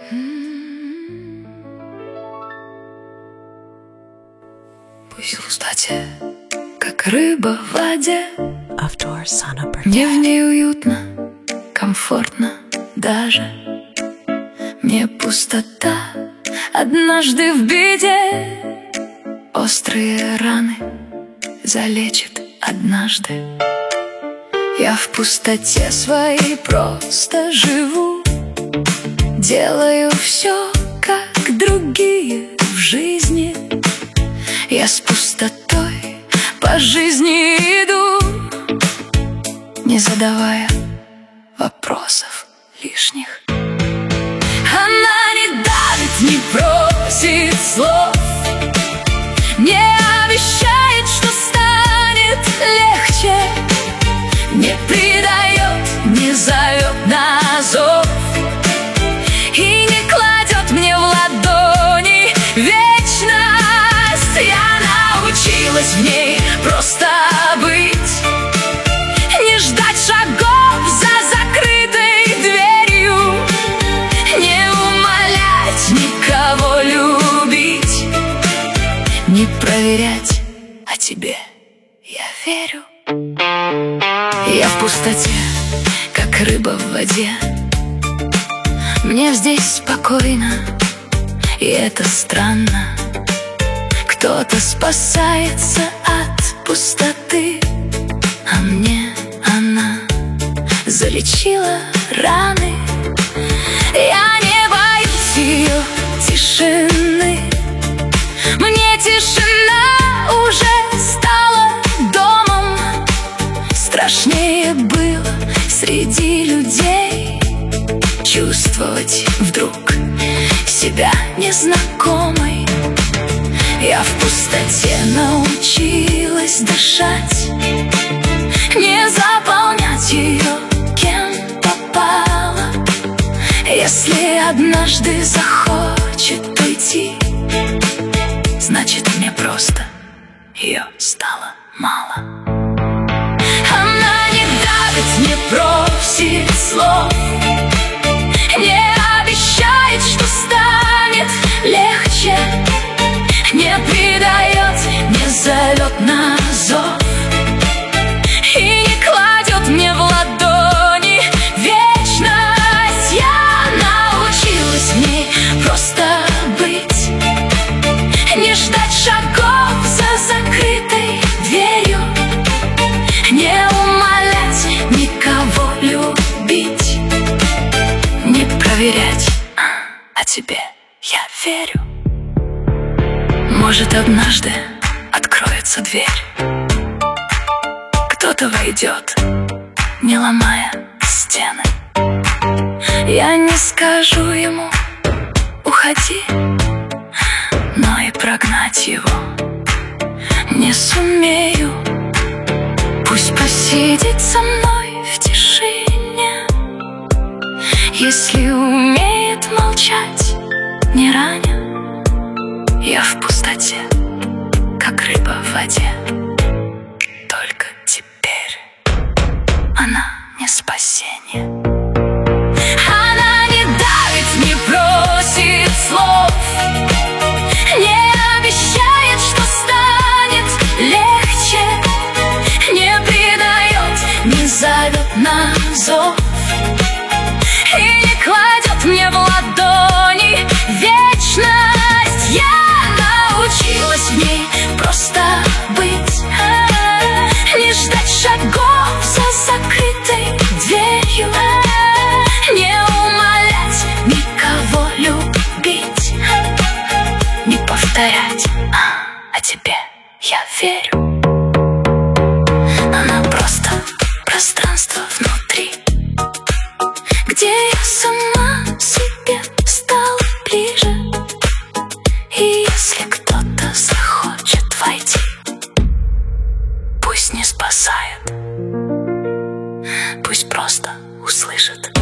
Пусть в пустоте, как рыба в воде, мне в ней уютно, комфортно даже. Мне пустота однажды в беде острые раны залечит однажды. Я в пустоте своей просто живу, делаю все, как другие в жизни. Я с пустотой по жизни иду, не задавая вопросов лишних. Она не давит, не просит слов, не обещает, что станет легче, не предает, не зовет на зов и не кладет мне в ладони вечность. Я научилась в ней просто быть, не ждать шагов за закрытой дверью, не умолять никого любить, не проверять, а тебе я верю. Я в пустоте, как рыба в воде, мне здесь спокойно, и это странно. Кто-то спасается от пустоты, а мне она залечила раны. Я не боюсь ее тишины, мне тишина уже стала домом. Страшнее было среди людей чувствовать вдруг себя незнакомой. Я в пустоте научилась дышать, не заполнять ее кем попало. Если однажды захочет уйти, значит мне просто ее стало мало. Она не давит, не просит слов, не обещает, что станет легче, не предает, не зовет на зов и не кладет мне в ладони вечность. Я научилась в ней просто быть, не ждать шагов за закрытой дверью, не умолять никого любить, не проверять, а тебе я верю. Может, однажды откроется дверь, кто-то войдет, не ломая стены. Я не скажу ему уходи, но и прогнать его не сумею. Пусть посидит со мной в тишине, если умеет молчать, не раня. Я в пустоте, как рыба в воде, только теперь она не спасение. Она не давит, не просит слов, не обещает, что станет легче, не предает, не зовет на зов и не кладет мне в ладони вечность. Я научилась в ней просто быть, не ждать шагов за закрытой дверью, не умолять никого любить, не повторять, а тебе я верю. Она просто пространство внутри, где я сама себе стала ближе. И если кто-то захочет войти, пусть не спасает, пусть просто услышит.